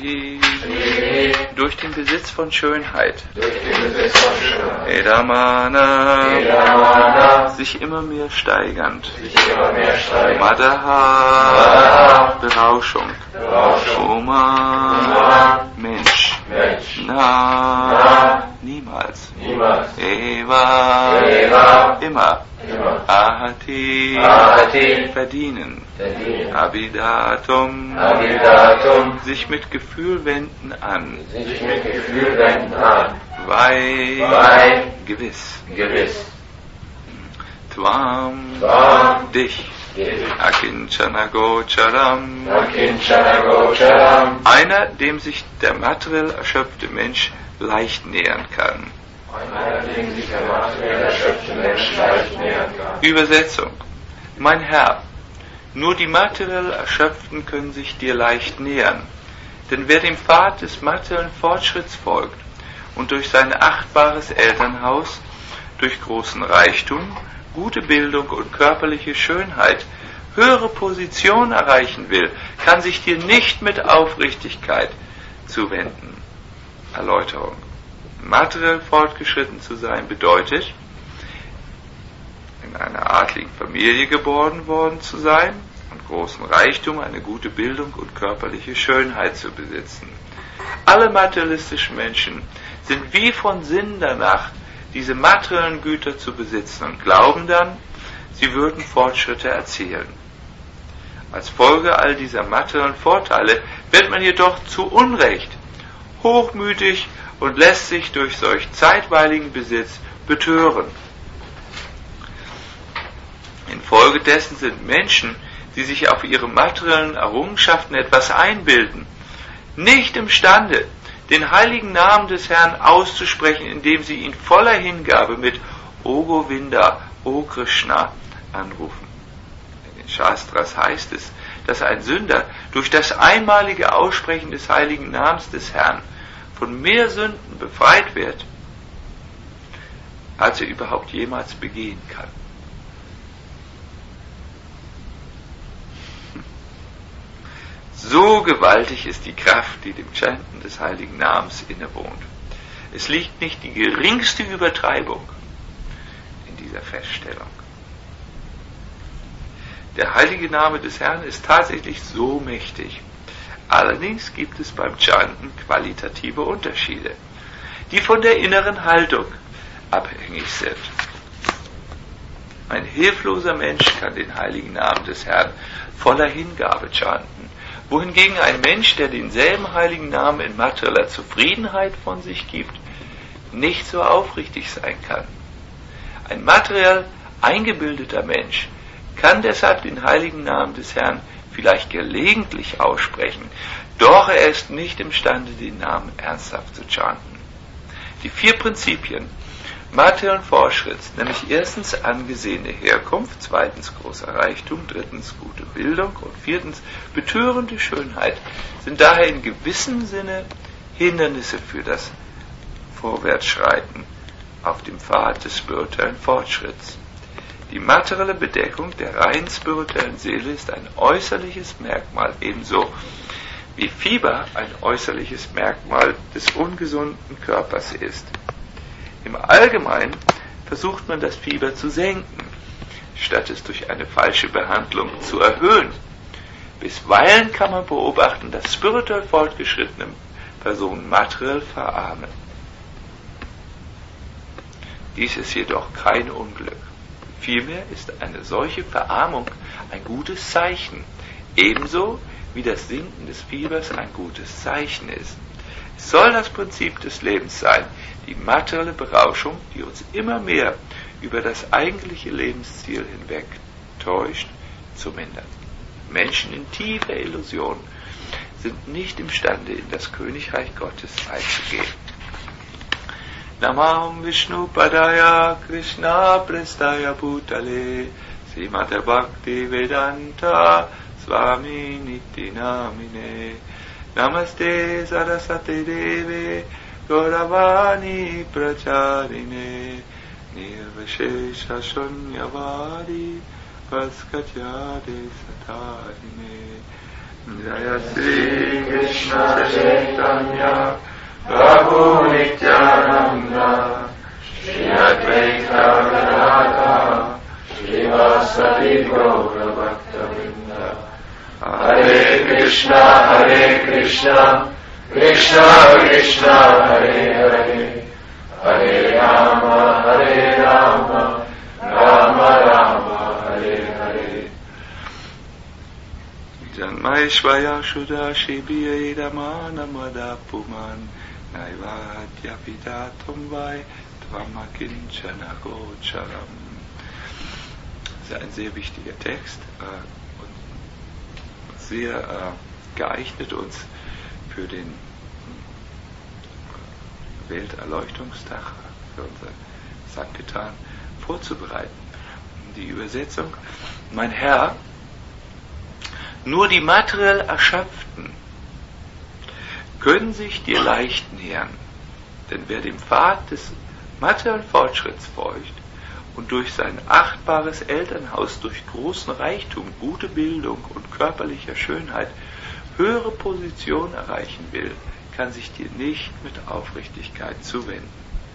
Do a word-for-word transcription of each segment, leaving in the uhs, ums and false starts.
die durch den Besitz von Schönheit, durch den Besitz von Schönheit, Edamana, Edamana, sich immer mehr steigernd, sich immer mehr steigern, Madaha, Madaha, Berauschung, Berauschung, Oma, Oma, Mensch, Mensch, Na, Na, niemals, niemals, Eva, Eva, immer, immer, Ahati, Ahati, verdienen, verdienen, Abidatum, Abidatum, sich mit Gefühl wenden an, sich mit Gefühl wenden an, Vai, Vai, gewiss, gewiss, Tvam, Tvam, dich, dich, Akinchana Gocharam, Akinchana Gocharam, einer, dem sich der materiell erschöpfte Mensch leicht nähern kann. einer, dem sich der materiell erschöpfte Mensch leicht nähern kann. Übersetzung. Mein Herr, nur die materiell Erschöpften können sich dir leicht nähern, denn wer dem Pfad des materiellen Fortschritts folgt und durch sein achtbares Elternhaus, durch großen Reichtum, gute Bildung und körperliche Schönheit höhere Position erreichen will, kann sich dir nicht mit Aufrichtigkeit zuwenden. Erläuterung. Materiell fortgeschritten zu sein bedeutet, in einer adligen Familie geboren worden zu sein und großen Reichtum, eine gute Bildung und körperliche Schönheit zu besitzen. Alle materialistischen Menschen sind wie von Sinn danach, diese materiellen Güter zu besitzen und glauben dann, sie würden Fortschritte erzielen. Als Folge all dieser materiellen Vorteile wird man jedoch zu Unrecht hochmütig und lässt sich durch solch zeitweiligen Besitz betören. Infolgedessen sind Menschen, die sich auf ihre materiellen Errungenschaften etwas einbilden, nicht imstande, den heiligen Namen des Herrn auszusprechen, indem sie ihn voller Hingabe mit O Govinda, O Krishna anrufen. In den Shastras heißt es, dass ein Sünder durch das einmalige Aussprechen des heiligen Namens des Herrn von mehr Sünden befreit wird, als er überhaupt jemals begehen kann. So gewaltig ist die Kraft, die dem Chanten des heiligen Namens innewohnt. Es liegt nicht die geringste Übertreibung in dieser Feststellung. Der heilige Name des Herrn ist tatsächlich so mächtig. Allerdings gibt es beim Chanten qualitative Unterschiede, die von der inneren Haltung abhängig sind. Ein hilfloser Mensch kann den heiligen Namen des Herrn voller Hingabe chanten, wohingegen ein Mensch, der denselben heiligen Namen in materieller Zufriedenheit von sich gibt, nicht so aufrichtig sein kann. Ein materiell eingebildeter Mensch kann deshalb den heiligen Namen des Herrn vielleicht gelegentlich aussprechen, doch er ist nicht imstande, den Namen ernsthaft zu chanten. Die vier Prinzipien materiellen Fortschritts, nämlich erstens angesehene Herkunft, zweitens großer Reichtum, drittens gute Bildung und viertens betörende Schönheit, sind daher in gewissem Sinne Hindernisse für das Vorwärtsschreiten auf dem Pfad des spirituellen Fortschritts. Die materielle Bedeckung der rein spirituellen Seele ist ein äußerliches Merkmal, ebenso wie Fieber ein äußerliches Merkmal des ungesunden Körpers ist. Im Allgemeinen versucht man das Fieber zu senken, statt es durch eine falsche Behandlung zu erhöhen. Bisweilen kann man beobachten, dass spirituell fortgeschrittene Personen materiell verarmen. Dies ist jedoch kein Unglück. Vielmehr ist eine solche Verarmung ein gutes Zeichen, ebenso wie das Sinken des Fiebers ein gutes Zeichen ist. Es soll das Prinzip des Lebens sein, die materielle Berauschung, die uns immer mehr über das eigentliche Lebensziel hinweg täuscht, zu mindern. Menschen in tiefer Illusion sind nicht imstande, in das Königreich Gottes einzugehen. Namam Vishnu Padaya Krishna Prestaya Bhutale Srimate Bhakti Vedanta Swami Niti Namine Namaste Sarasate Deve Gauravani Pracharine Nirvishesha Shunyavadi Vaskatyade Satarine Jaya Sri Krishna Chaitanya Prabhu Nityananda Shri Advaita Gadadhara Srivasadi Gaura Bhaktavinda Hare Krishna Hare Krishna Krishna Krishna Hare Hare Hare Rama Hare Rama Rama Rama Hare Hare Janmaishvaya Shuddha Shibhiye Ramana Madapuman Naivadya Vidatum Vai Tvamakinchana Gocharam. Das ist ein sehr wichtiger Text äh, und sehr äh, geeignet uns für den Welterleuchtungstag, für unser Sankirtan vorzubereiten. Die Übersetzung: Mein Herr, nur die materiell Erschöpften können sich dir leicht nähern, denn wer dem Pfad des materiellen Fortschritts folgt und durch sein achtbares Elternhaus, durch großen Reichtum, gute Bildung und körperlicher Schönheit höhere Position erreichen will, kann sich dir nicht mit Aufrichtigkeit zuwenden.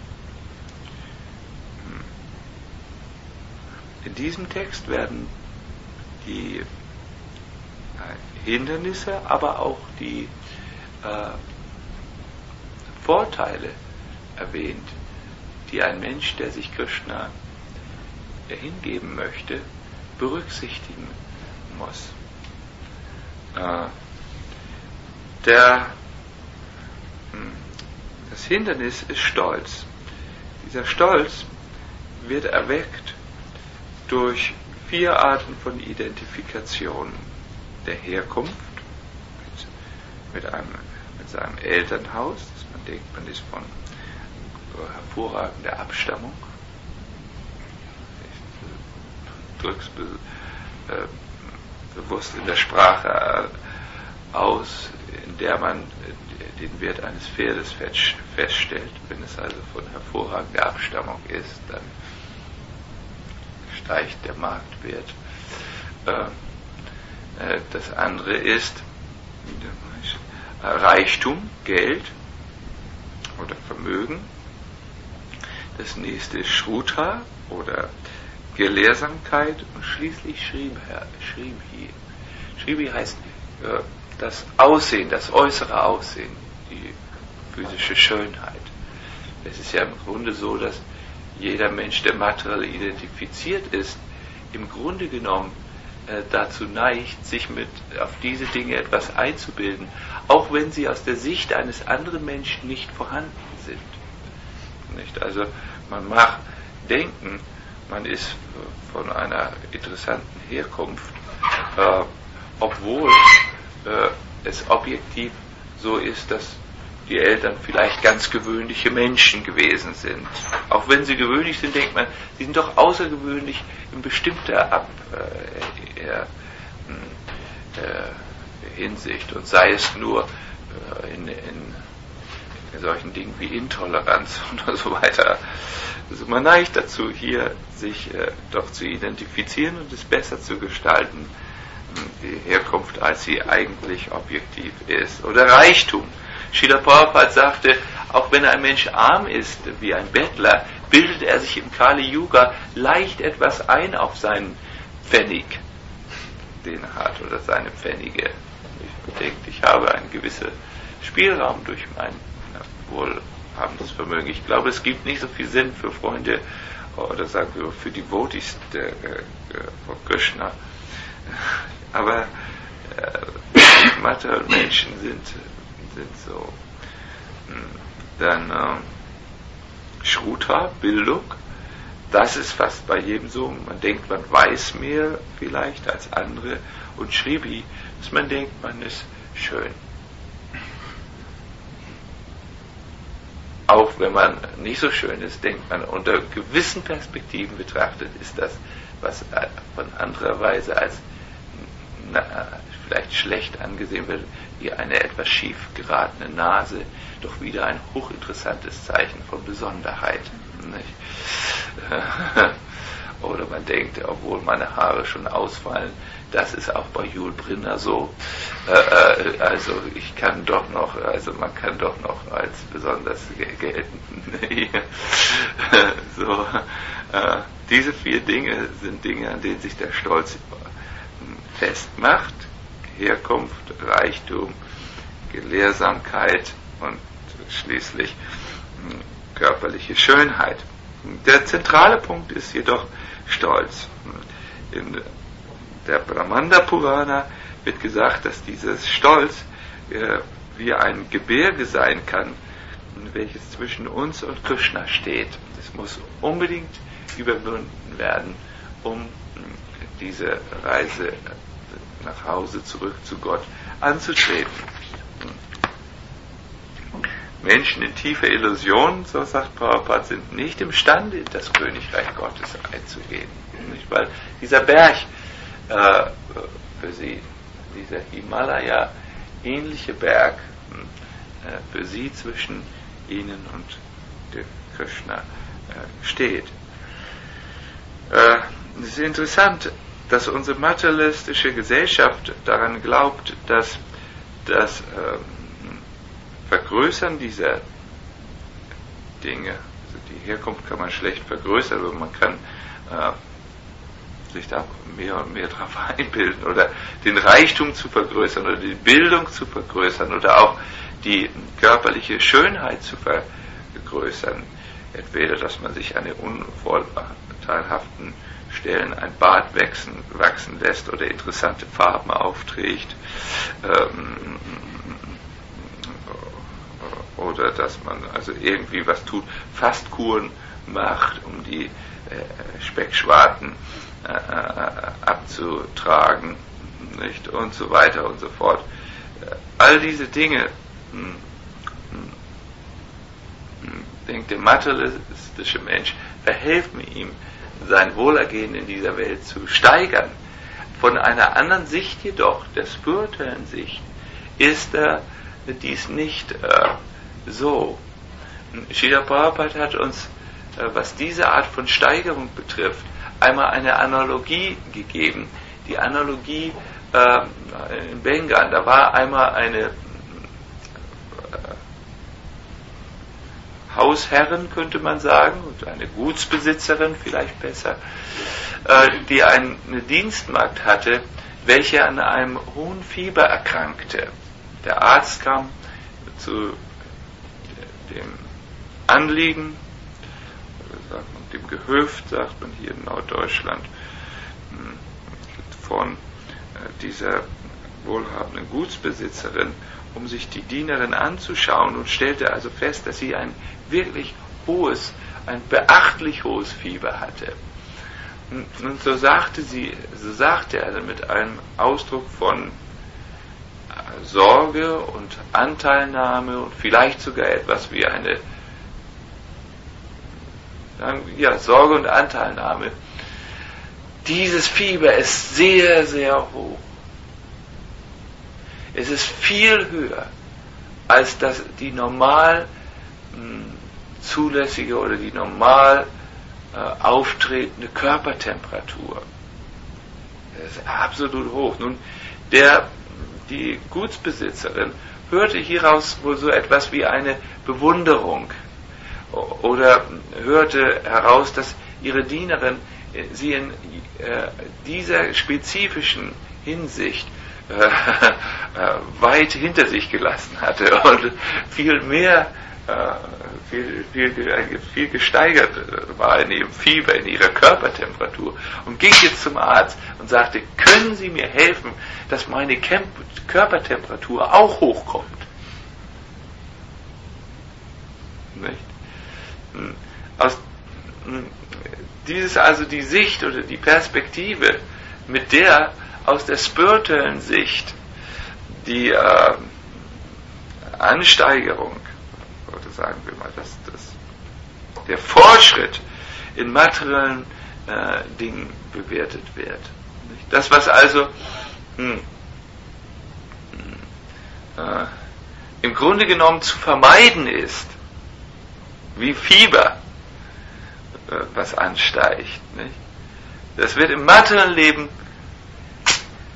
In diesem Text werden die Hindernisse, aber auch die äh, Vorteile erwähnt, die ein Mensch, der sich Krishna hingeben möchte, berücksichtigen muss. Äh, der, das Hindernis ist Stolz. Dieser Stolz wird erweckt durch vier Arten von Identifikation: der Herkunft, mit, mit, einem, mit seinem Elternhaus, dass man denkt, man ist von hervorragender Abstammung. Ich drücke es be, äh, bewusst in der Sprache aus, in der man den Wert eines Pferdes feststellt. Wenn es also von hervorragender Abstammung ist, dann steigt der Marktwert. Das andere ist Reichtum, Geld oder Vermögen. Das nächste ist Shruta oder Gelehrsamkeit und schließlich Shribhi. Shribhi heißt das Aussehen, das äußere Aussehen, die physische Schönheit. Es ist ja im Grunde so, dass jeder Mensch, der materiell identifiziert ist, im Grunde genommen äh, dazu neigt, sich mit auf diese Dinge etwas einzubilden, auch wenn sie aus der Sicht eines anderen Menschen nicht vorhanden sind. Nicht? Also man mag denken, man ist von einer interessanten Herkunft, äh, obwohl äh, es objektiv so ist, dass die Eltern vielleicht ganz gewöhnliche Menschen gewesen sind. Auch wenn sie gewöhnlich sind, denkt man, sie sind doch außergewöhnlich in bestimmter Ab, äh, äh, äh, Hinsicht, und sei es nur äh, in, in, in solchen Dingen wie Intoleranz und so weiter. Also man neigt dazu, hier sich äh, doch zu identifizieren und es besser zu gestalten, die Herkunft, als sie eigentlich objektiv ist. Oder Reichtum. Srila Prabhupada sagte, auch wenn ein Mensch arm ist, wie ein Bettler, bildet er sich im Kali Yuga leicht etwas ein auf seinen Pfennig, den er hat, oder seine Pfennige. Ich denke, ich habe einen gewissen Spielraum durch mein wohlhabendes Vermögen. Ich glaube, es gibt nicht so viel Sinn für Freunde, oder sagen wir für die Devotees der, äh, von Krishna. Aber äh, materielle Menschen sind sind so. Dann äh, Shruta, Bildung, das ist fast bei jedem so. Man denkt, man weiß mehr vielleicht als andere. Und Shribhi, dass man denkt, man ist schön. Auch wenn man nicht so schön ist, denkt man, unter gewissen Perspektiven betrachtet, ist das, was von anderer Weise als na, vielleicht schlecht angesehen wird, wie eine etwas schief geratene Nase, doch wieder ein hochinteressantes Zeichen von Besonderheit. Nicht? Oder man denkt, obwohl meine Haare schon ausfallen, das ist auch bei Yul Brynner so. Äh, also ich kann doch noch, also man kann doch noch als besonders gelten. so, äh, diese vier Dinge sind Dinge, an denen sich der Stolz festmacht: Herkunft, Reichtum, Gelehrsamkeit und schließlich körperliche Schönheit. Der zentrale Punkt ist jedoch Stolz. In der Brahmanda Purana wird gesagt, dass dieses Stolz äh, wie ein Gebirge sein kann, welches zwischen uns und Krishna steht. Es muss unbedingt überwunden werden, um diese Reise nach Hause zurück zu Gott anzutreten. Menschen in tiefer Illusion, so sagt Prabhupada, sind nicht imstande, in das Königreich Gottes einzugehen. Nicht? Weil dieser Berg äh, für sie, dieser Himalaya-ähnliche Berg, äh, für sie zwischen ihnen und dem Krishna äh, steht. Äh, es ist interessant, dass unsere materialistische Gesellschaft daran glaubt, dass das äh, Vergrößern dieser Dinge, also die Herkunft kann man schlecht vergrößern, aber man kann äh, sich da mehr und mehr drauf einbilden, oder den Reichtum zu vergrößern oder die Bildung zu vergrößern oder auch die körperliche Schönheit zu vergrößern. Entweder, dass man sich an den unvorteilhaften Stellen ein Bart wachsen, wachsen lässt oder interessante Farben aufträgt, ähm, oder dass man also irgendwie was tut, Fastkuren macht, um die äh, Speckschwarten äh, abzutragen, nicht? Und so weiter und so fort. Äh, all diese Dinge, mh, mh, denkt der materialistische Mensch, verhelfen ihm, sein Wohlergehen in dieser Welt zu steigern. Von einer anderen Sicht jedoch, der spirituellen Sicht, ist äh, dies nicht äh, so. Srila Prabhupada hat uns, äh, was diese Art von Steigerung betrifft, einmal eine Analogie gegeben. Die Analogie äh, in Bengal, da war einmal eine äh, Hausherrin, könnte man sagen, und eine Gutsbesitzerin vielleicht besser, äh, die eine Dienstmagd hatte, welche an einem hohen Fieber erkrankte. Der Arzt kam zu dem Anliegen, oder sagt man, dem Gehöft, sagt man hier in Norddeutschland, von dieser wohlhabenden Gutsbesitzerin, um sich die Dienerin anzuschauen, und stellte also fest, dass sie ein wirklich hohes, ein beachtlich hohes Fieber hatte. Und so sagte sie, so sagte er mit einem Ausdruck von Sorge und Anteilnahme und vielleicht sogar etwas wie eine, ja, Sorge und Anteilnahme: Dieses Fieber ist sehr, sehr hoch. Es ist viel höher als das, die normal mh, zulässige oder die normal äh, auftretende Körpertemperatur. Das ist absolut hoch. Nun, der, die Gutsbesitzerin hörte hieraus wohl so etwas wie eine Bewunderung oder hörte heraus, dass ihre Dienerin sie in äh, dieser spezifischen Hinsicht äh, äh, weit hinter sich gelassen hatte und viel mehr, äh, viel, viel, viel gesteigert war in ihrem Fieber, in ihrer Körpertemperatur, und ging jetzt zum Arzt und sagte: Können Sie mir helfen, dass meine Camp- Körpertemperatur auch hochkommt? Nicht? Aus, dies ist also die Sicht oder die Perspektive, mit der aus der spirituellen Sicht die äh, Ansteigerung, oder sagen wir mal, dass das, der Fortschritt in materiellen äh, Dingen bewertet wird. Das, was also mh, mh, äh, im Grunde genommen zu vermeiden ist, wie Fieber, äh, was ansteigt, nicht? Das wird im materiellen Leben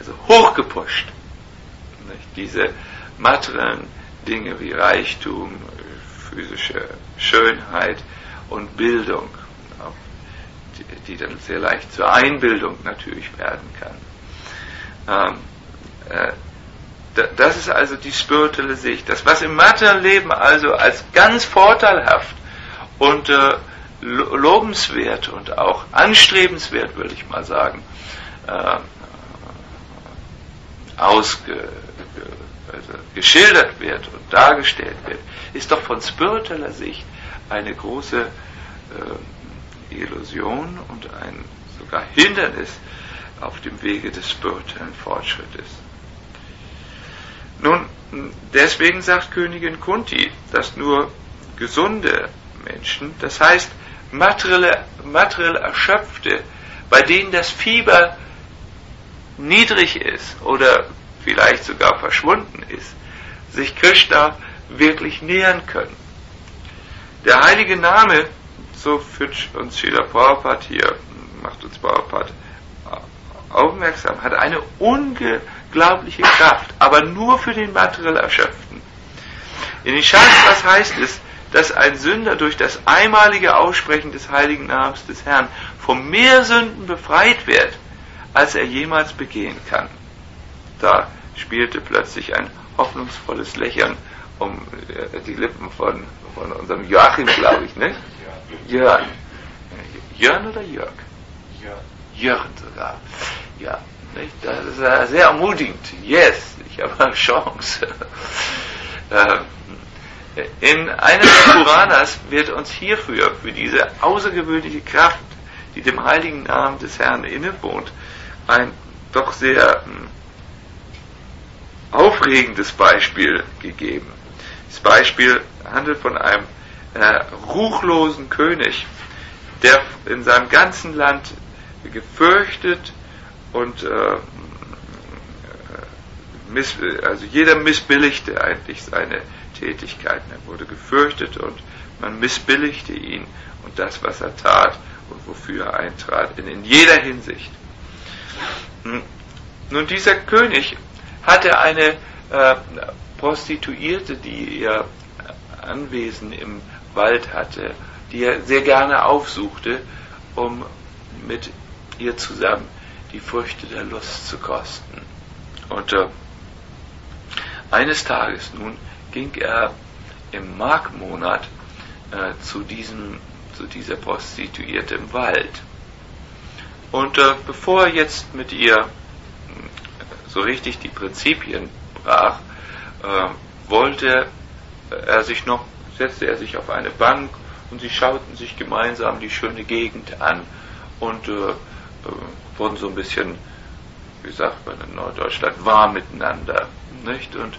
also hochgepusht. Nicht? Diese materiellen Dinge wie Reichtum, physische Schönheit und Bildung, die, die dann sehr leicht zur Einbildung natürlich werden kann. Ähm, äh, das ist also die spirituelle Sicht. Das, was im materiellen Leben also als ganz vorteilhaft und äh, lobenswert und auch anstrebenswert, würde ich mal sagen, äh, ausge, also geschildert wird und dargestellt wird, ist doch von spiritueller Sicht eine große äh, Illusion und ein sogar Hindernis auf dem Wege des spirituellen Fortschrittes. Nun, deswegen sagt Königin Kunti, dass nur gesunde Menschen, das heißt materielle, materiell Erschöpfte, bei denen das Fieber niedrig ist oder vielleicht sogar verschwunden ist, sich Krishna wirklich nähern können. Der heilige Name, so führt uns Srila Prabhupada hier, macht uns Prabhupada aufmerksam, hat eine unglaubliche Kraft, aber nur für den materiell Erschöpften. In den Shastras heißt es, dass ein Sünder durch das einmalige Aussprechen des heiligen Namens des Herrn von mehr Sünden befreit wird, als er jemals begehen kann. Da spielte plötzlich ein hoffnungsvolles Lächeln um die Lippen von, von unserem Joachim, glaube ich, ne? Jörn. Jörn oder Jörg? Jörn sogar. Ja, nicht? Das ist sehr ermutigend. Yes, ich habe eine Chance. In einem der Puranas wird uns hierfür, für diese außergewöhnliche Kraft, die dem heiligen Namen des Herrn innewohnt, ein doch sehr aufregendes Beispiel gegeben. Das Beispiel handelt von einem äh, ruchlosen König, der in seinem ganzen Land gefürchtet und äh, miss, also jeder missbilligte eigentlich seine Tätigkeiten. Er wurde gefürchtet und man missbilligte ihn und das, was er tat und wofür er eintrat, in, in jeder Hinsicht. Nun, dieser König hatte eine äh, Prostituierte, die ihr Anwesen im Wald hatte, die er sehr gerne aufsuchte, um mit ihr zusammen die Früchte der Lust zu kosten. Und äh, eines Tages nun ging er im Magmonat äh, zu, diesem, zu dieser Prostituierte im Wald. Und äh, bevor er jetzt mit ihr so richtig die Prinzipien brach, äh, wollte er sich noch, setzte er sich auf eine Bank und sie schauten sich gemeinsam die schöne Gegend an und äh, äh, wurden so ein bisschen, wie sagt man in Norddeutschland, warm miteinander, nicht? Und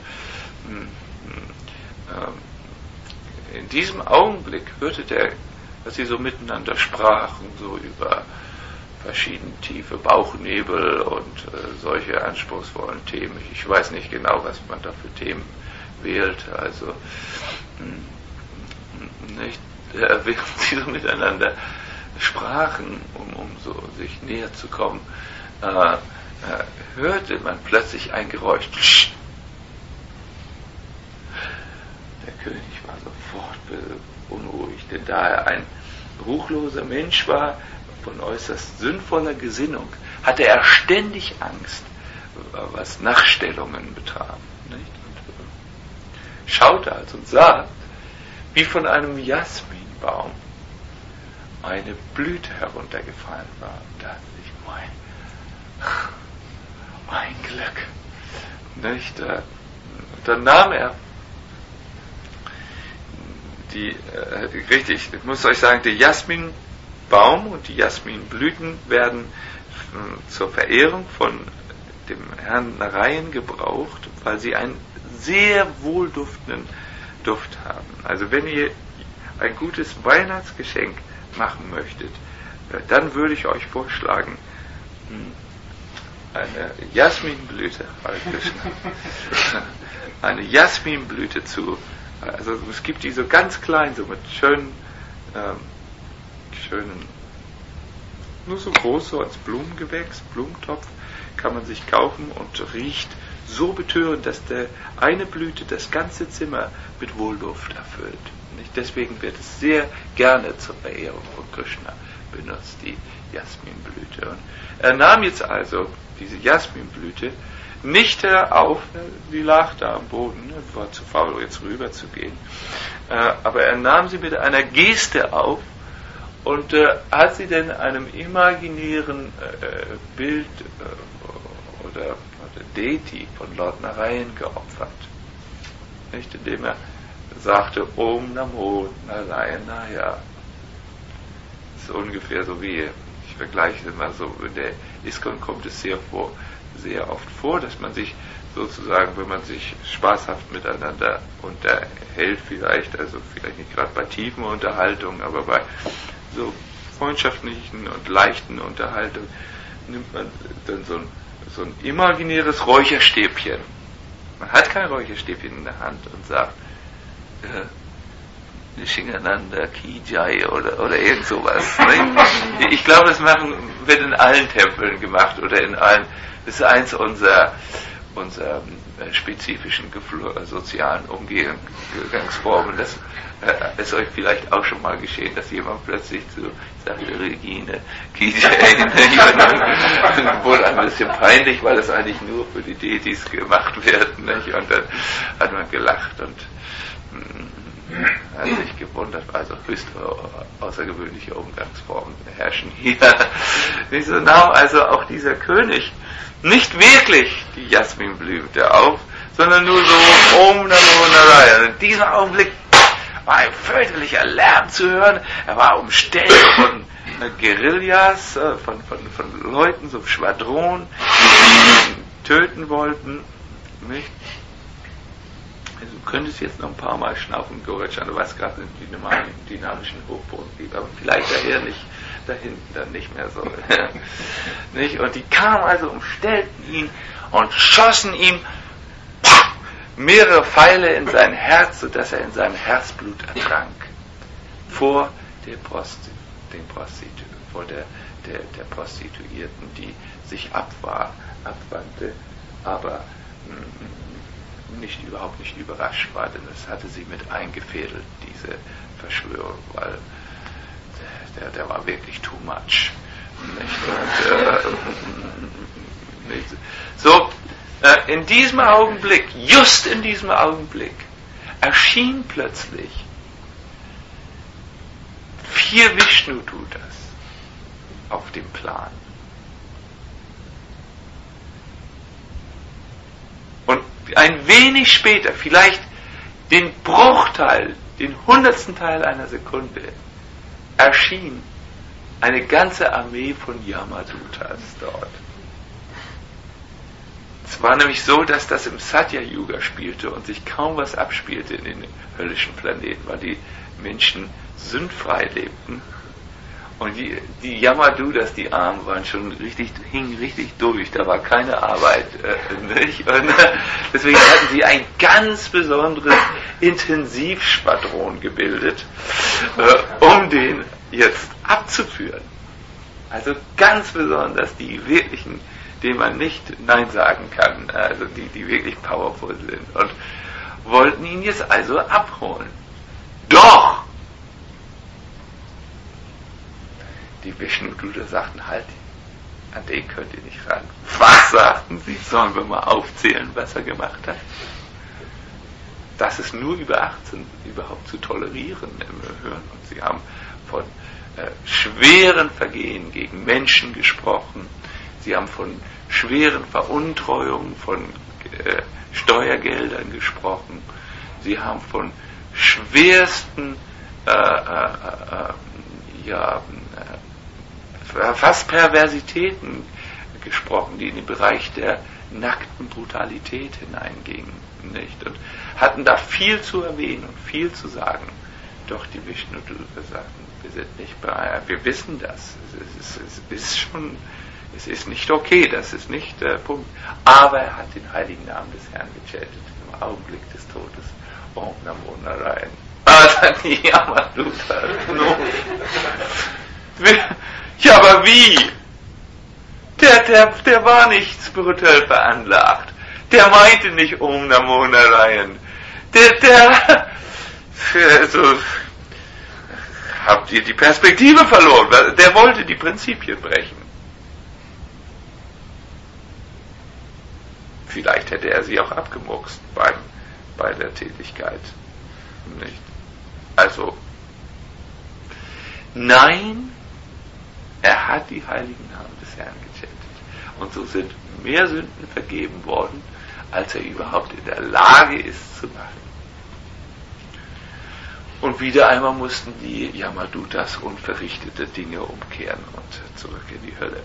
äh, in diesem Augenblick hörte der, dass sie so miteinander sprachen, so über verschiedene tiefe Bauchnebel und äh, solche anspruchsvollen Themen. Ich weiß nicht genau, was man da für Themen wählt. Also mh, nicht, äh, während sie so miteinander sprachen, um, um so sich näher zu kommen, äh, äh, hörte man plötzlich ein Geräusch. Psst. Der König war sofort beunruhigt, denn da er ein ruchloser Mensch war, von äußerst sinnvoller Gesinnung, hatte er ständig Angst, was Nachstellungen betraf. Nicht? Und schaute also und sah, wie von einem Jasminbaum eine Blüte heruntergefallen war. Und dachte ich, mein, mein Glück. Nicht? Und dann nahm er die, äh, richtig, ich muss euch sagen, der Jasmin Baum und die Jasminblüten werden äh, zur Verehrung von dem Herrn Narayan gebraucht, weil sie einen sehr wohlduftenden Duft haben. Also wenn ihr ein gutes Weihnachtsgeschenk machen möchtet, äh, dann würde ich euch vorschlagen, mh, eine Jasminblüte, eine Jasminblüte zu, also es gibt die so ganz klein, so mit schönen ähm, schönen, nur so groß, so als Blumengewächs, Blumentopf, kann man sich kaufen und riecht so betörend, dass der eine Blüte das ganze Zimmer mit Wohlduft erfüllt. Nicht? Deswegen wird es sehr gerne zur Verehrung von Krishna benutzt, die Jasminblüte. Und er nahm jetzt also diese Jasminblüte nicht auf, die lag da am Boden, war zu faul jetzt rüber zu gehen, aber er nahm sie mit einer Geste auf und hat sie denn einem imaginären Bild oder, oder Deity von Lord Narayan geopfert. Nicht, indem er sagte, Om Namo Narayanaya. Das ist ungefähr so wie, ich vergleiche es mal so, in der ISKCON kommt es sehr vor, sehr oft vor, dass man sich sozusagen, wenn man sich spaßhaft miteinander unterhält, vielleicht, also vielleicht nicht gerade bei tiefen Unterhaltungen, aber bei so freundschaftlichen und leichten Unterhaltungen, nimmt man dann so ein, so ein imaginäres Räucherstäbchen. Man hat kein Räucherstäbchen in der Hand und sagt, äh, Shingananda Ki Jai oder, oder irgend sowas. Ne? Ich glaube, das machen, wird in allen Tempeln gemacht oder in allen. Das ist eins unserer, unserer äh, spezifischen Gefl- sozialen Umgangsformen. Das äh, ist euch vielleicht auch schon mal geschehen, dass jemand plötzlich so sagt, Regine, Ki Jai, und wurde ein bisschen peinlich, weil das eigentlich nur für die Deities gemacht wird. Nicht? Und dann hat man gelacht und hat sich gewundert, also höchst außergewöhnliche Umgangsformen herrschen hier. Nicht so nahm also auch dieser König nicht wirklich die Jasminblüte auf, sondern nur so Om Namo Narayan. In diesem Augenblick war ein fürchterlicher Lärm zu hören. Er war umstellt von Guerillas, von, von, von Leuten, so einem Schwadron, die ihn töten wollten. Nicht? Also du könntest jetzt noch ein paar Mal schnaufen, Gorachan, du weißt gerade den dynamischen Hochboden gibt, aber vielleicht daher nicht, da hinten dann nicht mehr so. Nicht? Und die kamen also, umstellten ihn und schossen ihm mehrere Pfeile in sein Herz, sodass er in seinem Herzblut ertrank. Vor der Prosti- den Prostitu- vor der, der, der Prostituierten, die sich abwar, abwandte, aber nicht, überhaupt nicht überrascht war, denn es hatte sie mit eingefädelt, diese Verschwörung, weil der, der war wirklich too much. Nicht? Und, äh, nicht. So, äh, in diesem Augenblick, just in diesem Augenblick, erschien plötzlich vier Vishnu-Dutas auf dem Plan. Und ein wenig später, vielleicht den Bruchteil, den hundertsten Teil einer Sekunde, erschien eine ganze Armee von Yamadutas dort. Es war nämlich so, dass das im Satya-Yuga spielte und sich kaum was abspielte in den höllischen Planeten, weil die Menschen sündfrei lebten. Und die, die Yamadutas, die Armen, waren schon richtig, hingen richtig durch, da war keine Arbeit. Äh, nicht? Und äh, deswegen hatten sie ein ganz besonderes Intensivschwadron gebildet, äh, um den jetzt abzuführen. Also ganz besonders die wirklichen, denen man nicht Nein sagen kann, also die, die wirklich powerful sind, und wollten ihn jetzt also abholen. Doch! Die Vishnu-Duta sagten, halt, an den könnt ihr nicht ran. Was sagten sie? Sollen wir mal aufzählen, was er gemacht hat? Das ist nur über achtzehn überhaupt zu tolerieren im Hören. Und sie haben von äh, schweren Vergehen gegen Menschen gesprochen. Sie haben von schweren Veruntreuungen von äh, Steuergeldern gesprochen. Sie haben von schwersten äh, äh, äh, ja, äh, fast Perversitäten gesprochen, die in den Bereich der nackten Brutalität hineingingen, nicht? Und hatten da viel zu erwähnen und viel zu sagen. Doch die Vishnu-Duta sagten, wir sind nicht bei, wir wissen das. Es ist, es ist schon, es ist nicht okay, das ist nicht der Punkt. Aber er hat den heiligen Namen des Herrn gechattet im Augenblick des Todes. Om Namo Narayan. Ah, dann die Yamaduta. Ja, aber wie? Der der, der, der war nicht spirituell veranlagt. Der meinte nicht Om Namo Narayan. Der, der, also, habt ihr die Perspektive verloren? Der wollte die Prinzipien brechen. Vielleicht hätte er sie auch abgemurkst beim, bei der Tätigkeit. Nicht? Also, nein, er hat die heiligen Namen des Herrn gechantet. Und so sind mehr Sünden vergeben worden, als er überhaupt in der Lage ist zu machen. Und wieder einmal mussten die Yamadutas unverrichtete Dinge umkehren und zurück in die Hölle.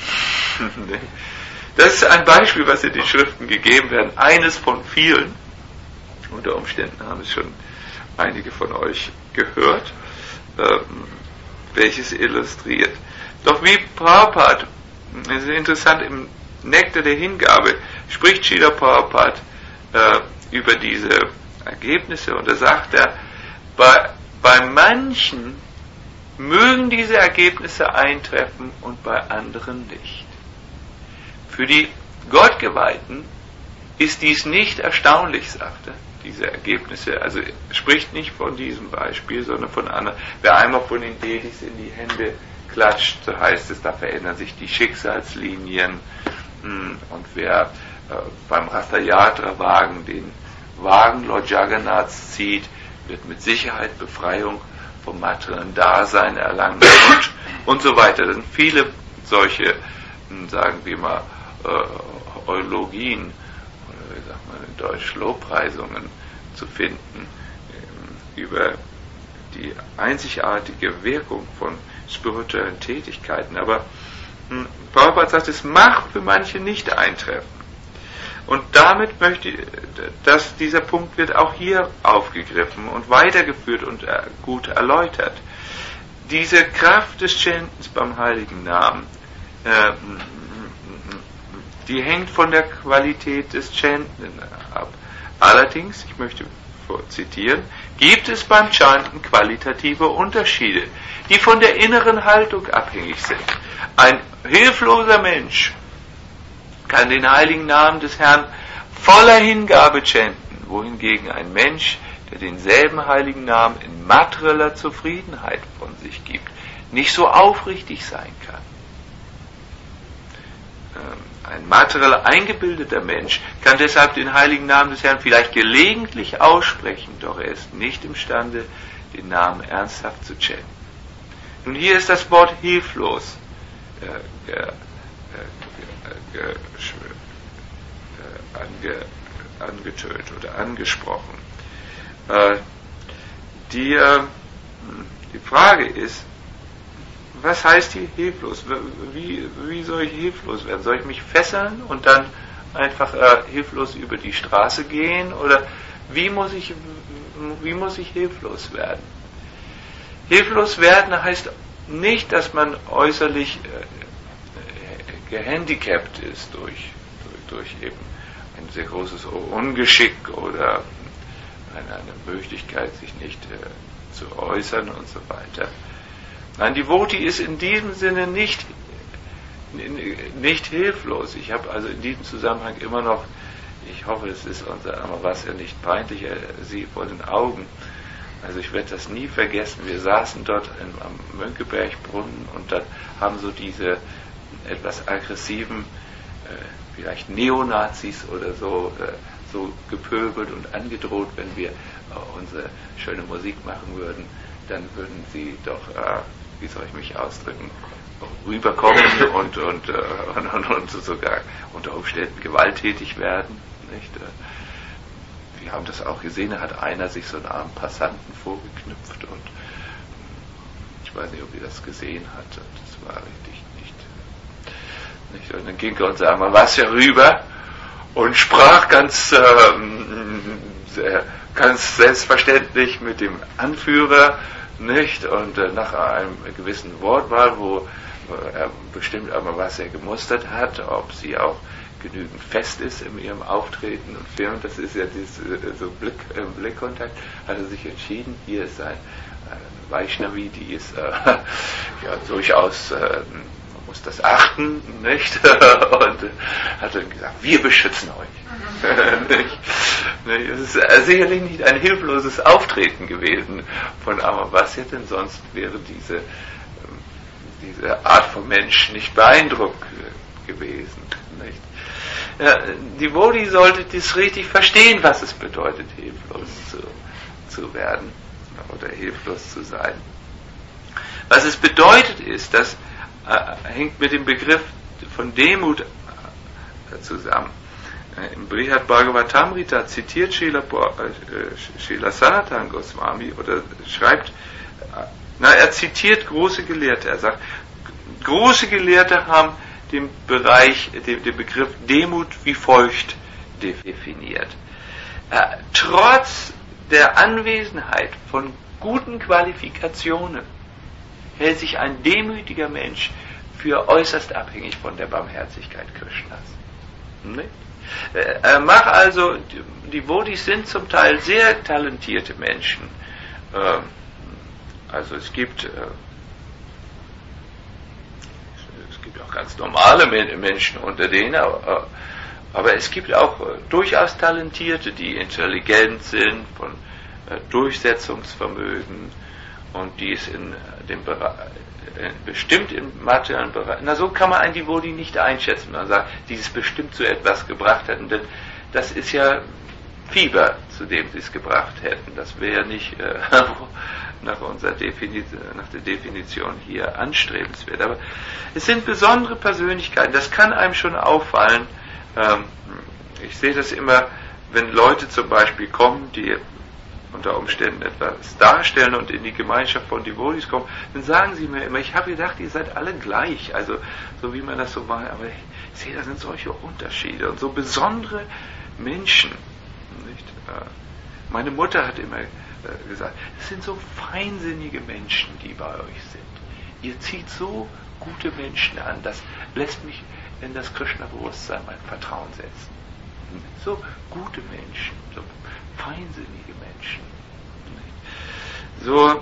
Das ist ein Beispiel, was in den Schriften gegeben werden. Eines von vielen. Unter Umständen haben es schon einige von euch gehört, ähm, welches illustriert. Doch wie Prabhupada, es ist interessant, im Nektar der Hingabe spricht Srila Prabhupada äh, über diese Ergebnisse und da sagt er, bei, bei manchen mögen diese Ergebnisse eintreffen und bei anderen nicht. Für die Gottgeweihten ist dies nicht erstaunlich, sagt er, diese Ergebnisse. Also er spricht nicht von diesem Beispiel, sondern von anderen. Wer einmal von den Dedis in die Hände klatscht, so heißt es, da verändern sich die Schicksalslinien. Und wer äh, beim Ratha-Yatra-Wagen den Wagen Lord Jagannaths zieht, wird mit Sicherheit Befreiung vom materiellen Dasein erlangen und, und so weiter. Das sind viele solche, sagen wir mal, äh, Eulogien, oder wie sagt man in Deutsch, Lobpreisungen zu finden äh, über die einzigartige Wirkung von spirituellen Tätigkeiten. Aber hm, Prabhupada sagt, es mag für manche nicht eintreffen. Und damit möchte ich, dass dieser Punkt wird auch hier aufgegriffen und weitergeführt und äh, gut erläutert. Diese Kraft des Chantens beim Heiligen Namen, äh, die hängt von der Qualität des Chanten ab. Allerdings, ich möchte zitieren, gibt es beim Chanten qualitative Unterschiede, die von der inneren Haltung abhängig sind. Ein hilfloser Mensch kann den heiligen Namen des Herrn voller Hingabe chanten, wohingegen ein Mensch, der denselben heiligen Namen in materieller Zufriedenheit von sich gibt, nicht so aufrichtig sein kann. Ein materiell eingebildeter Mensch kann deshalb den heiligen Namen des Herrn vielleicht gelegentlich aussprechen, doch er ist nicht imstande, den Namen ernsthaft zu chanten. Nun hier ist das Wort hilflos äh, äh, äh, äh, ange, angetönt oder angesprochen. Äh, die, äh, die Frage ist, was heißt hier hilflos? Wie, wie soll ich hilflos werden? Soll ich mich fesseln und dann einfach äh, hilflos über die Straße gehen? Oder wie muss ich, wie muss ich hilflos werden? Hilflos werden heißt nicht, dass man äußerlich äh, gehandicapt ist durch, durch, durch eben ein sehr großes Ungeschick oder eine, eine Möglichkeit, sich nicht äh, zu äußern und so weiter. Nein, Devotee ist in diesem Sinne nicht, nicht hilflos. Ich habe also in diesem Zusammenhang immer noch, ich hoffe, es ist unser Amavasya nicht peinlich, sie vor den Augen. Also ich werde das nie vergessen. Wir saßen dort im, am Mönckebergbrunnen und dann haben so diese etwas aggressiven, äh, vielleicht Neonazis oder so, äh, so gepöbelt und angedroht, wenn wir äh, unsere schöne Musik machen würden, dann würden sie doch, äh, wie soll ich mich ausdrücken, rüberkommen und, und, äh, und, und, und sogar unter Umständen gewalttätig werden. Nicht? Wir haben das auch gesehen, da hat einer sich so einen armen Passanten vorgeknüpft und ich weiß nicht, ob ihr das gesehen habt. Das war richtig nicht. nicht. Und dann ging er und sagte, man war ja rüber und sprach ganz, ähm, sehr, ganz selbstverständlich mit dem Anführer, nicht? Und äh, nach einem gewissen Wortwahl, wo äh, er bestimmt einmal was er gemustert hat, ob sie auch genügend fest ist in ihrem Auftreten und Filmen, das ist ja dieses, äh, so Blick, äh, Blickkontakt, hat er sich entschieden, hier ist ein, ein Vaishnavi, die ist äh, ja durchaus äh, muss das achten, nicht? Und hat dann gesagt, wir beschützen euch. Nicht? Es ist sicherlich nicht ein hilfloses Auftreten gewesen von Amavasya, denn sonst wäre diese, diese Art von Mensch nicht beeindruckt gewesen. Nicht? Ja, die Bodhi sollte das richtig verstehen, was es bedeutet, hilflos zu, zu werden oder hilflos zu sein. Was es bedeutet ist, das äh, hängt mit dem Begriff von Demut äh, zusammen. Äh, Im Brihad Bhagavatamrita zitiert Srila, äh, Srila Sanatana Goswami oder schreibt, äh, na, er zitiert große Gelehrte. Er sagt, große Gelehrte haben den Bereich, den, den Begriff Demut wie folgt definiert. Äh, trotz der Anwesenheit von guten Qualifikationen hält sich ein demütiger Mensch für äußerst abhängig von der Barmherzigkeit Krishnas. Nicht? Äh, mach also, die, die Bodhis sind zum Teil sehr talentierte Menschen. Äh, also es gibt äh, es gibt auch ganz normale Menschen unter denen, aber, aber es gibt auch äh, durchaus Talentierte, die intelligent sind, von äh, Durchsetzungsvermögen, und die ist in dem Bereich, bestimmt im materiellen Bereich. Na, so kann man ein Devotee nicht einschätzen. Man sagt, die es bestimmt zu etwas gebracht hätten, denn das ist ja Fieber, zu dem sie es gebracht hätten. Das wäre nicht äh, nach unserer Definition, nach der Definition hier anstrebenswert. Aber es sind besondere Persönlichkeiten. Das kann einem schon auffallen. Ähm, ich sehe das immer, wenn Leute zum Beispiel kommen, die unter Umständen etwas darstellen und in die Gemeinschaft von Devotees kommen, dann sagen sie mir immer, ich habe gedacht, ihr seid alle gleich, also so wie man das so macht, aber ich sehe, da sind solche Unterschiede und so besondere Menschen. Nicht? Meine Mutter hat immer gesagt, es sind so feinsinnige Menschen, die bei euch sind. Ihr zieht so gute Menschen an, das lässt mich in das Krishna-Bewusstsein mein Vertrauen setzen. So gute Menschen, so feinsinnige Menschen. So,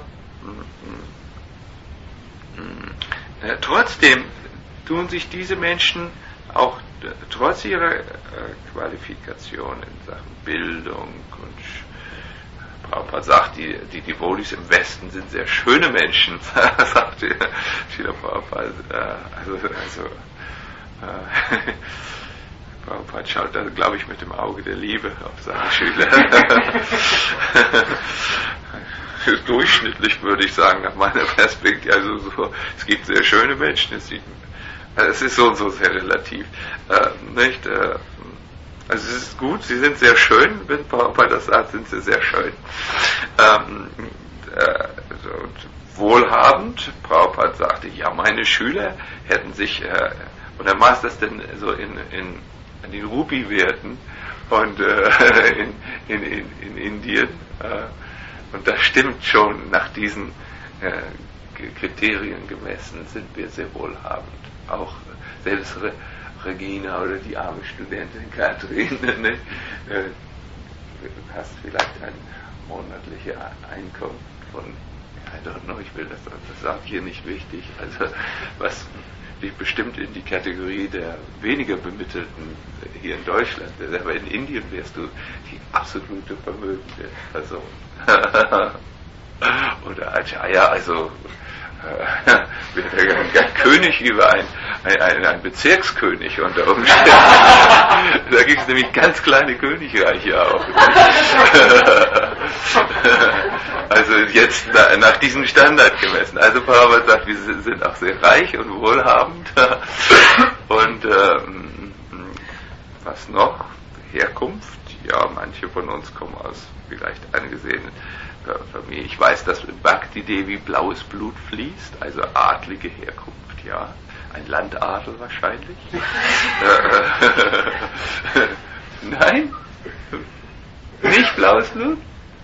äh, trotzdem tun sich diese Menschen auch äh, trotz ihrer äh, Qualifikation in Sachen Bildung und Prabhupada sagt, die, die Devotees im Westen sind sehr schöne Menschen, sagt Srila Prabhupada. Äh, also, also äh, Prabhupada schaut da, glaube ich, mit dem Auge der Liebe auf seine Schüler. Durchschnittlich würde ich sagen, nach meiner Perspektive, also so, es gibt sehr schöne Menschen, es, sieht, es ist so und so sehr relativ. Äh, nicht, äh, also es ist gut, sie sind sehr schön, wenn Prabhupada das sagt, sind sie sehr schön. Ähm, äh, und wohlhabend, Prabhupada sagte, ja, meine Schüler hätten sich, äh, und er maß das denn so in, in an den Rupi-Werten und äh, in, in, in, in Indien. Äh, und das stimmt schon, nach diesen äh, Kriterien gemessen sind wir sehr wohlhabend. Auch selbst Re- Regina oder die arme Studentin Katrin, ne? äh, hast vielleicht ein monatliches Einkommen von, I don't know, ich will das, das sage ich hier nicht wichtig, also was dich bestimmt in die Kategorie der weniger Bemittelten hier in Deutschland. Aber in Indien wärst du die absolute vermögende Person. Oder Acharya, also äh, wäre ein König über ein, ein, ein, ein Bezirkskönig unter Umständen. Da gibt es nämlich ganz kleine Königreiche auch. Also jetzt na, nach diesem Standard gemessen. Also Prabhupada sagt, wir sind auch sehr reich und wohlhabend. Und ähm, was noch? Herkunft. Ja, manche von uns kommen aus vielleicht angesehenen Familien. Ich weiß, dass in Bhakti Devi blaues Blut fließt, also adlige Herkunft, ja. Ein Landadel wahrscheinlich. Nein? Nicht blaues Blut?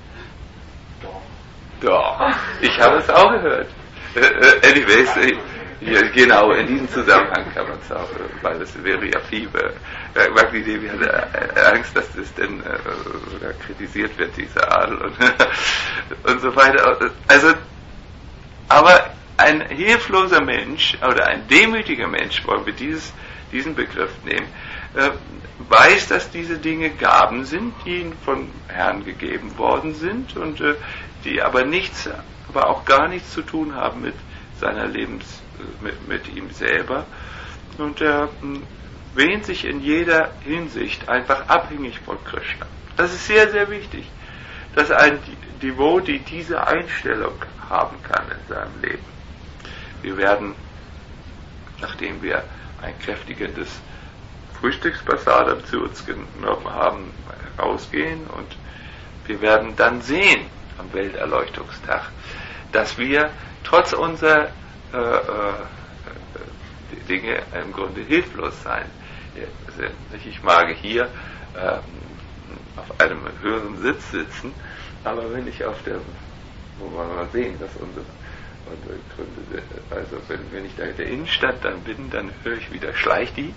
Doch, ich habe es auch gehört. Äh, anyways, äh, ja, genau, in diesem Zusammenhang kann man es auch, weil es wäre ja Fieber. Äh, Bhakti Devi hatte Angst, dass das denn äh, sogar kritisiert wird, dieser Adel und, und so weiter. Also, aber ein hilfloser Mensch oder ein demütiger Mensch, wollen wir dieses, diesen Begriff nehmen, äh, weiß, dass diese Dinge Gaben sind, die ihm vom Herrn gegeben worden sind und äh, die aber nichts, aber auch gar nichts zu tun haben mit seiner Lebens, mit, mit ihm selber. Und er äh, wähnt sich in jeder Hinsicht einfach abhängig von Krishna. Das ist sehr, sehr wichtig, dass ein Devotee diese Einstellung haben kann in seinem Leben. Wir werden, nachdem wir ein kräftigendes Frühstücksprasadam zu uns genommen haben, rausgehen und wir werden dann sehen am Welterleuchtungstag, dass wir trotz unserer äh, äh, Dinge im Grunde hilflos sein sind. Ich mag hier äh, auf einem höheren Sitz sitzen, aber wenn ich auf der, wo wir mal sehen, dass unsere, unsere Gründe, also wenn, wenn ich da in der Innenstadt dann bin, dann höre ich wieder Schleichti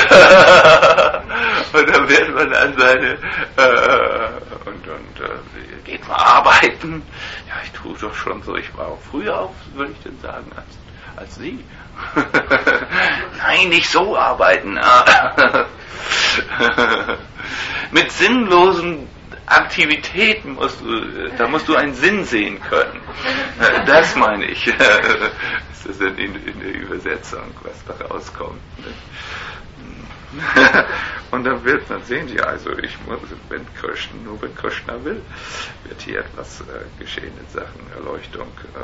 und dann wird man an seine äh, und, und äh, geht mal arbeiten. Ja, ich tue doch schon so, ich war auch früher auf, würde ich denn sagen, als, als Sie. Nein, nicht so arbeiten. Mit sinnlosen Aktivitäten musst du, da musst du einen Sinn sehen können. Das meine ich. Ist das denn in, in der Übersetzung, was da rauskommt? Und dann wird man sehen, ja, also ich muss, wenn Krishna, nur wenn Krishna will, wird hier etwas äh, geschehen in Sachen Erleuchtung.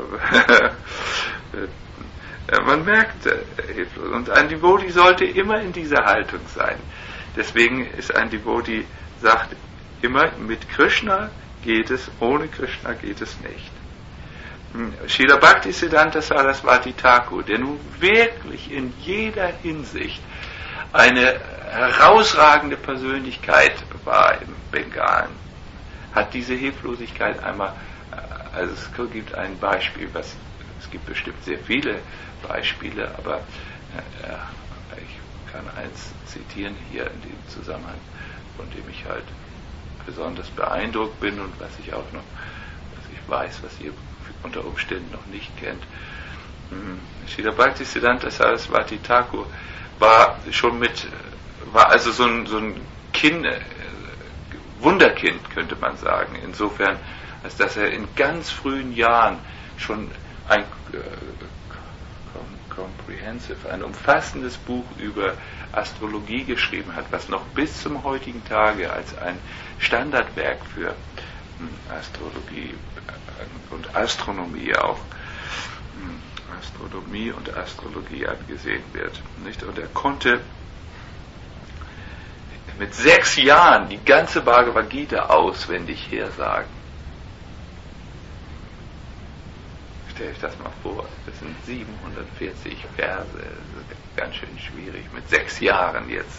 Man merkt, äh, hilflos. Und ein Devotee sollte immer in dieser Haltung sein. Deswegen ist ein Devotee, sagt immer, mit Krishna geht es, ohne Krishna geht es nicht. Srila Bhaktisiddhanta Saraswati Thakur, der nun wirklich in jeder Hinsicht eine herausragende Persönlichkeit war im Bengalen, hat diese Hilflosigkeit einmal, also es gibt ein Beispiel, was, es gibt bestimmt sehr viele Beispiele, aber äh, ich kann eins zitieren hier in dem Zusammenhang, von dem ich halt besonders beeindruckt bin und was ich auch noch, was ich weiß, was ihr unter Umständen noch nicht kennt. Srila Bhaktisiddhanta Saraswati Thakur war schon mit, war also so ein, so ein Kind, äh, Wunderkind, könnte man sagen, insofern, als dass er in ganz frühen Jahren schon ein äh, comprehensive, ein umfassendes Buch über Astrologie geschrieben hat, was noch bis zum heutigen Tage als ein Standardwerk für Astrologie und Astronomie auch, Astronomie und Astrologie angesehen wird. Nicht? Und er konnte mit sechs Jahren die ganze Bhagavad Gita auswendig hersagen. Stellt euch das mal vor, das sind siebenhundertvierzig Verse, das ist ganz schön schwierig, mit sechs Jahren jetzt.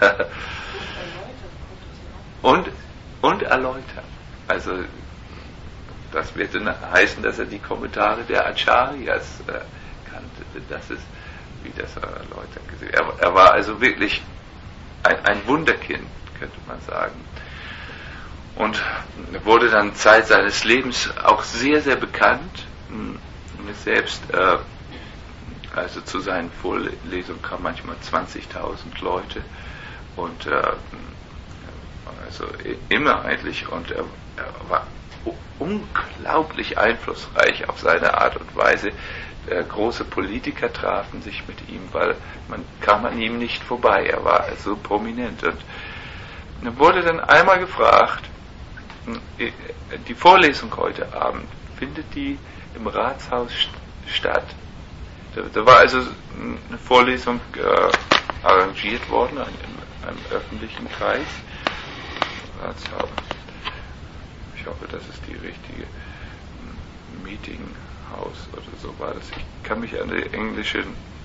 und, und erläutern. Also, das wird dann heißen, dass er die Kommentare der Acharyas äh, kannte. Das ist, wie das erläutern gesehen. Er, er war also wirklich ein, ein Wunderkind, könnte man sagen. Und wurde dann Zeit seines Lebens auch sehr, sehr bekannt. Und selbst, äh, also zu seinen Vorlesungen kamen manchmal zwanzigtausend Leute und äh, also immer eigentlich, und er, er war unglaublich einflussreich auf seine Art und Weise. Äh, große Politiker trafen sich mit ihm, weil man kam an ihm nicht vorbei. Er war so prominent. Und er wurde dann einmal gefragt, die Vorlesung heute Abend, findet die im Ratshaus statt? Da, da war also eine Vorlesung äh, arrangiert worden in einem öffentlichen Kreis. Ratshaus. Ich hoffe, das ist die richtige Meetinghouse oder so war das. Ich kann mich an die englische,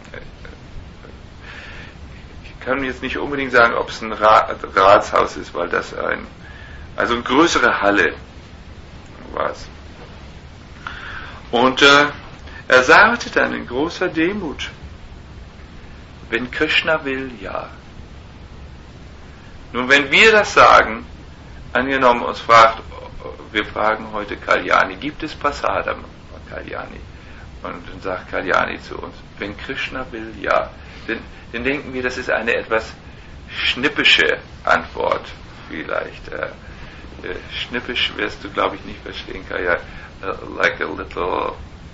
ich kann jetzt nicht unbedingt sagen, ob es ein Ratshaus ist, weil das ein, also eine größere Halle war es. Und äh, er sagte dann in großer Demut, wenn Krishna will, ja. Nun, wenn wir das sagen, angenommen uns fragt, wir fragen heute Kalyani, gibt es Prasadam, Kalyani? Und dann sagt Kalyani zu uns, wenn Krishna will, ja. Dann, dann denken wir, das ist eine etwas schnippische Antwort vielleicht. Äh, äh, schnippisch wirst du, glaube ich, nicht verstehen, Kaya. Uh, like a little,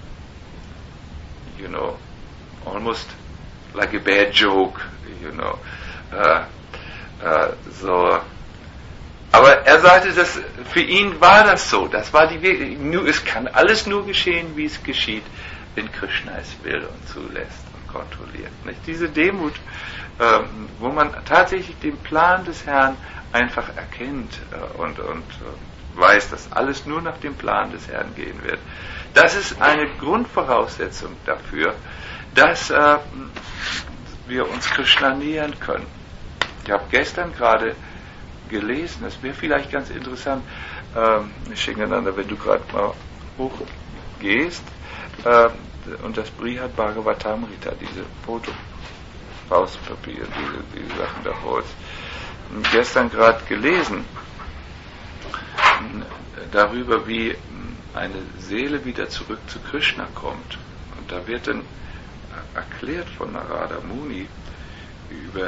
you know, almost like a bad joke, you know. Uh, uh, so. Aber er sagte, dass für ihn war das so. Das war die, nur, es kann alles nur geschehen, wie es geschieht, wenn Krishna es will und zulässt und kontrolliert. Nicht? Diese Demut, ähm, wo man tatsächlich den Plan des Herrn einfach erkennt äh, und, und äh, weiß, dass alles nur nach dem Plan des Herrn gehen wird. Das ist eine Grundvoraussetzung dafür, dass äh, wir uns Krishna nähern können. Ich habe gestern gerade gelesen, das wäre vielleicht ganz interessant, ähm, Shingananda, wenn du gerade mal hochgehst, äh, und das Brihad Bhagavatamrita, diese Foto, Pauspapier, diese, diese Sachen davor, gestern gerade gelesen, darüber, wie eine Seele wieder zurück zu Krishna kommt. Und da wird dann erklärt von Narada Muni über, äh,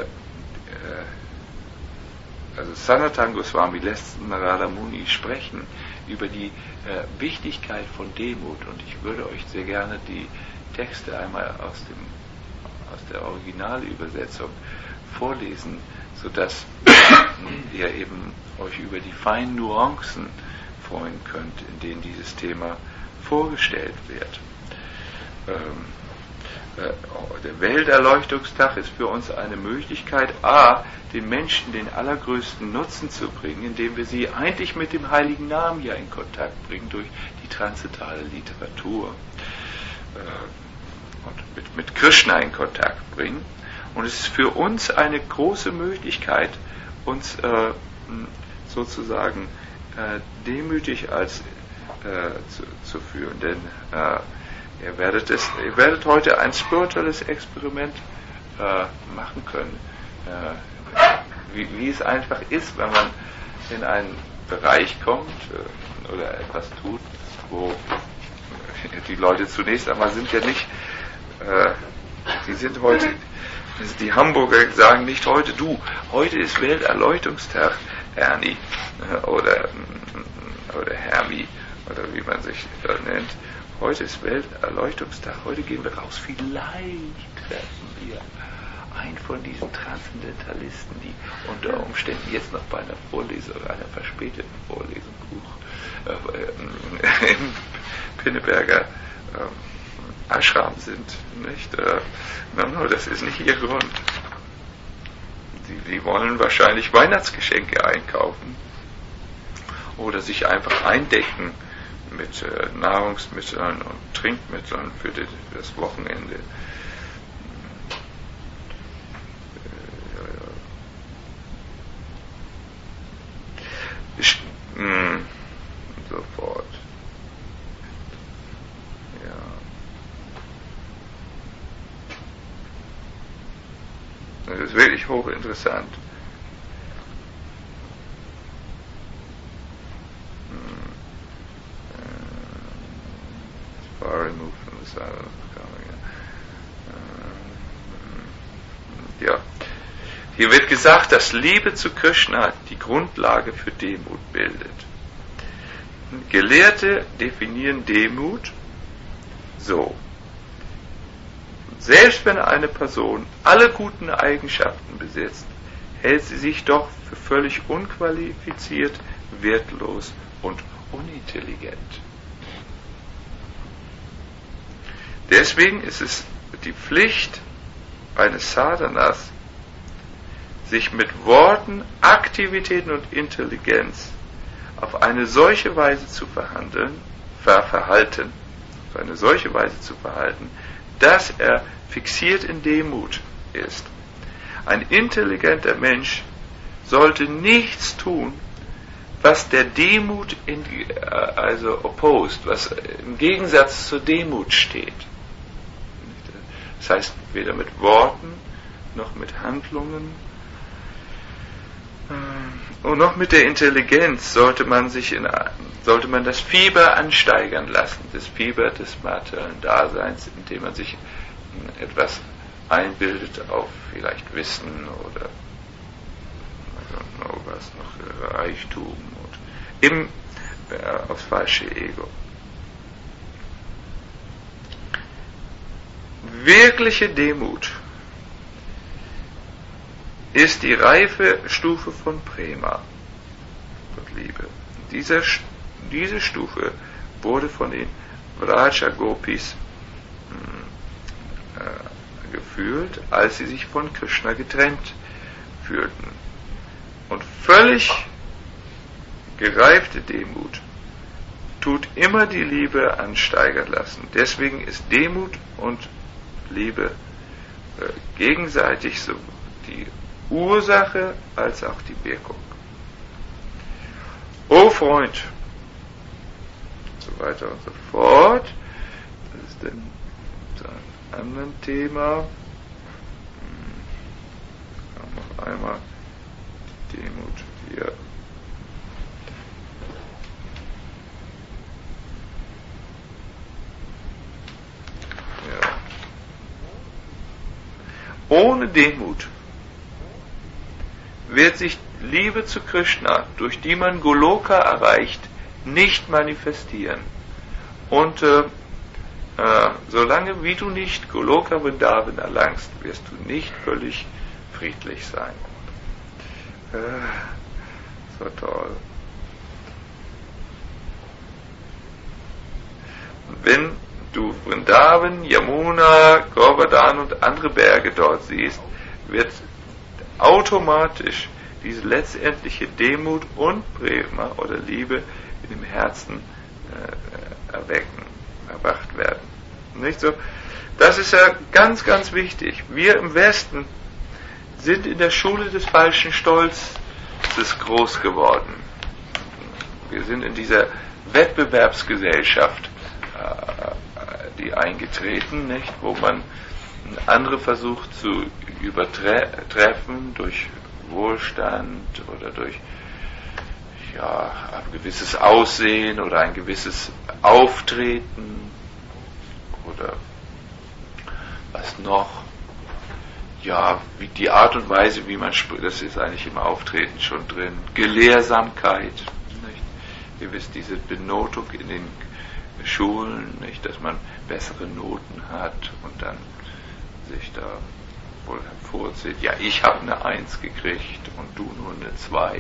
also Sanatana Goswami lässt Narada Muni sprechen über die äh, Wichtigkeit von Demut. Und ich würde euch sehr gerne die Texte einmal aus, dem, aus der Originalübersetzung vorlesen, sodass ihr eben euch über die feinen Nuancen freuen könnt, in denen dieses Thema vorgestellt wird. Ähm, äh, der Welterleuchtungstag ist für uns eine Möglichkeit, a, den Menschen den allergrößten Nutzen zu bringen, indem wir sie eigentlich mit dem heiligen Namen hier in Kontakt bringen, durch die transzendentale Literatur äh, und mit, mit Krishna in Kontakt bringen. Und es ist für uns eine große Möglichkeit, uns äh, sozusagen äh, demütig als äh, zu, zu führen. Denn äh, ihr, werdet es, ihr werdet heute ein spirituelles Experiment äh, machen können, äh, wie, wie es einfach ist, wenn man in einen Bereich kommt äh, oder etwas tut, wo die Leute zunächst einmal sind ja nicht, äh, die sind heute, die Hamburger sagen nicht heute, du, heute ist Welterleuchtungstag, Ernie, oder, oder Hermi, oder wie man sich da nennt. Heute ist Welterleuchtungstag, heute gehen wir raus. Vielleicht treffen wir einen von diesen Transzendentalisten, die unter Umständen jetzt noch bei einer Vorlesung, einer verspäteten Vorlesung äh, im Pinneberger äh, Ashram sind. Nicht? Äh, no, das ist nicht ihr Grund. Die, die wollen wahrscheinlich Weihnachtsgeschenke einkaufen oder sich einfach eindecken mit äh, Nahrungsmitteln und Trinkmitteln für, die, für das Wochenende. Äh, ja, ja. Ich, mh, sofort. Das ist wirklich hochinteressant. Far removed from the silence of coming. Ja. Hier wird gesagt, dass Liebe zu Krishna die Grundlage für Demut bildet. Gelehrte definieren Demut so: Selbst wenn eine Person alle guten Eigenschaften besitzt, hält sie sich doch für völlig unqualifiziert, wertlos und unintelligent. Deswegen ist es die Pflicht eines Sadhanas, sich mit Worten, Aktivitäten und Intelligenz auf eine solche Weise zu verhandeln, ver- verhalten, auf eine solche Weise zu verhalten, dass er fixiert in Demut ist. Ein intelligenter Mensch sollte nichts tun, was der Demut in, also opposed, was im Gegensatz zur Demut steht. Das heißt, weder mit Worten noch mit Handlungen Und noch mit der Intelligenz sollte man sich in, sollte man das Fieber ansteigern lassen, das Fieber des materiellen Daseins, indem man sich etwas einbildet auf vielleicht Wissen oder I don't know, was noch, Reichtum und eben äh, aufs falsche Ego. Wirkliche Demut ist die reife Stufe von Prema, von Liebe. Diese, diese Stufe wurde von den Vraja Gopis äh, gefühlt, als sie sich von Krishna getrennt fühlten. Und völlig gereifte Demut tut immer die Liebe ansteigern lassen. Deswegen ist Demut und Liebe äh, gegenseitig so die Ursache als auch die Wirkung. O Freund, so weiter und so fort. Das ist dann zu einem anderen Thema. Hm. Noch einmal die Demut hier. Ja. Ohne Demut wird sich Liebe zu Krishna, durch die man Goloka erreicht, nicht manifestieren. Und äh, äh, solange wie du nicht Goloka Vrindavan erlangst, wirst du nicht völlig friedlich sein. Äh, so toll. Wenn du Vrindavan, Yamuna, Govardhan und andere Berge dort siehst, wird automatisch diese letztendliche Demut und Prema oder Liebe in dem Herzen äh, erwecken, erwacht werden. Nicht so? Das ist ja ganz, ganz wichtig. Wir im Westen sind in der Schule des falschen Stolzes groß geworden. Wir sind in dieser Wettbewerbsgesellschaft äh, die eingetreten, nicht, wo man andere versucht zu übertreffen durch Wohlstand oder durch ja, ein gewisses Aussehen oder ein gewisses Auftreten oder was noch, ja, wie die Art und Weise, wie man spricht, das ist eigentlich im Auftreten schon drin, Gelehrsamkeit, nicht? Ihr wisst, diese Benotung in den Schulen, nicht, dass man bessere Noten hat und dann sich da wohl hervorzieht, ja, ich habe eine Eins gekriegt und du nur eine Zwei.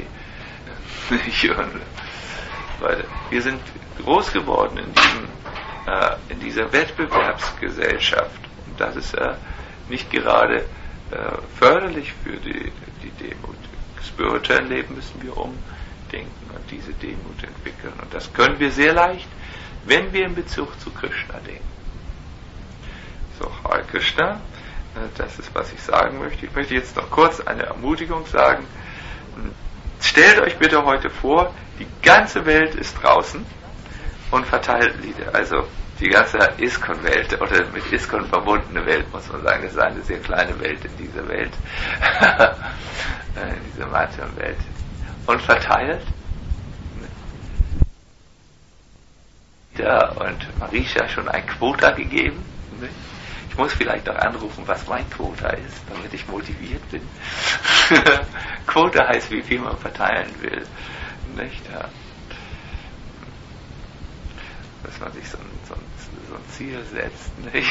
Weil wir sind groß geworden in, diesem, äh, in dieser Wettbewerbsgesellschaft und das ist äh, nicht gerade äh, förderlich für die, die Demut. Im spirituellen Leben müssen wir umdenken und diese Demut entwickeln und das können wir sehr leicht, wenn wir in Bezug zu Krishna denken. So, Hare Krishna. Das ist, was ich sagen möchte. Ich möchte jetzt noch kurz eine Ermutigung sagen. Stellt euch bitte heute vor, die ganze Welt ist draußen und verteilt Lieder. Also die ganze ISKCON-Welt oder mit ISKCON verbundene Welt, muss man sagen. Das ist eine sehr kleine Welt in dieser Welt. in dieser Materium-Welt. Und verteilt. Ja, und Marisha schon ein Quota gegeben. Ich muss vielleicht noch anrufen, was mein Quota ist, damit ich motiviert bin. Quota heißt, wie viel man verteilen will. Nicht? Ja. Dass man sich so ein, so ein, so ein Ziel setzt. Nicht?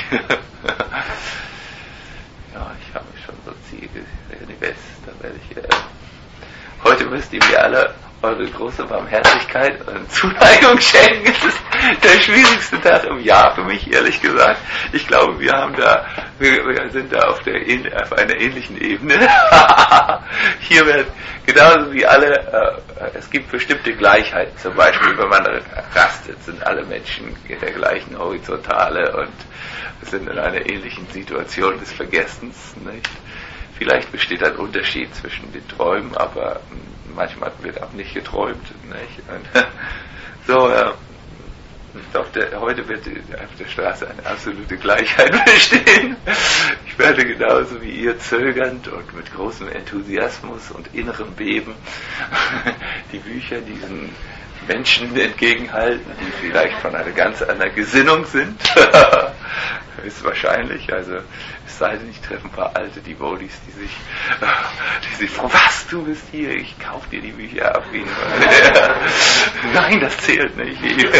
Ja, ich habe schon so ein Ziel, die West, da werde ich, äh, heute müsst ihr mir alle eure große Barmherzigkeit und Zuneigung schenken. Es ist der schwierigste Tag im Jahr für mich, ehrlich gesagt. Ich glaube, wir haben da, wir, wir sind da auf, der, auf einer ähnlichen Ebene. Hier wird genauso wie alle, äh, es gibt bestimmte Gleichheiten. Zum Beispiel, wenn man rastet, sind alle Menschen in der gleichen Horizontale und sind in einer ähnlichen Situation des Vergessens, nicht? Vielleicht besteht ein Unterschied zwischen den Träumen, aber manchmal wird auch nicht geträumt, nicht? Und so, ja, doch der, heute wird auf der Straße eine absolute Gleichheit bestehen. Ich werde genauso wie ihr zögernd und mit großem Enthusiasmus und innerem Beben die Bücher diesen Menschen entgegenhalten, die vielleicht von einer ganz anderen Gesinnung sind. Ist wahrscheinlich, also es sei denn, ich treffe ein paar alte Devotees, die sich, die sich fragen, was, du bist hier, ich kaufe dir die Bücher ab. Nein, das zählt nicht.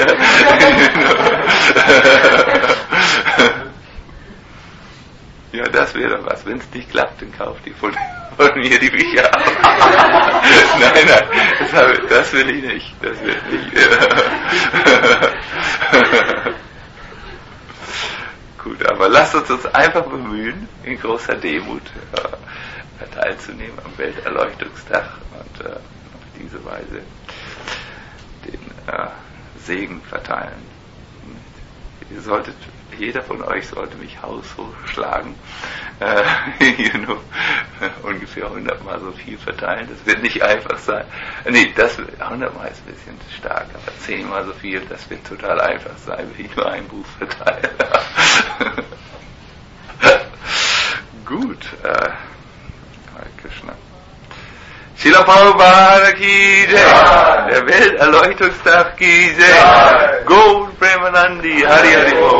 Ja, das wäre was. Wenn es nicht klappt, dann kauft ihr von, von mir die Bücher ab. Nein, nein, das, habe, das will ich nicht. Das will ich nicht. Gut, aber lasst uns uns einfach bemühen, in großer Demut äh, teilzunehmen am Welterleuchtungstag und äh, auf diese Weise den äh, Segen verteilen. Ihr solltet, jeder von euch sollte mich haushoch schlagen, äh, hier nur äh, ungefähr hundertmal so viel verteilen. Das wird nicht einfach sein. Nee, das hundertmal ist ein bisschen stark, aber zehnmal so viel, das wird total einfach sein, wenn ich nur ein Buch verteile. Gut, äh, Hare Krishna. Srila Prabhupada ki jai, der Welterleuchtungstag ki jai, Gaur Premanandi, Hari Hari Bol.